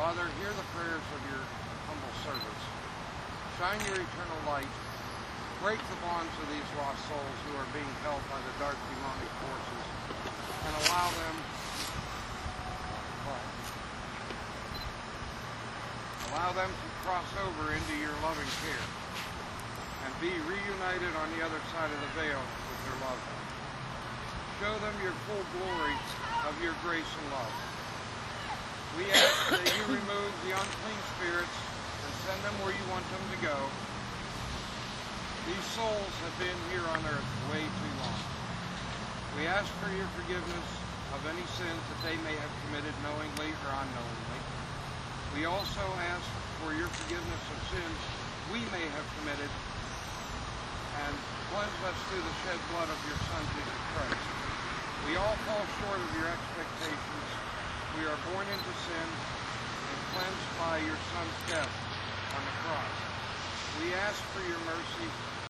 Father, hear the prayers of your humble servants. Shine your eternal light. Break the bonds of these lost souls who are being held by the dark demonic forces, and allow them to cross over into your loving care and be reunited on the other side of the veil with their loved ones. Show them your full glory of your grace and love. We ask that you remove the unclean spirits and send them where you want them to go. These souls have been here on earth way too long. We ask for your forgiveness of any sins that they may have committed knowingly or unknowingly. We also ask for your forgiveness of sins we may have committed, and cleanse us through the shed blood of your Son, Jesus Christ. We all fall short of your expectations. We are born into sin and cleansed by your Son's death on the cross. We ask for your mercy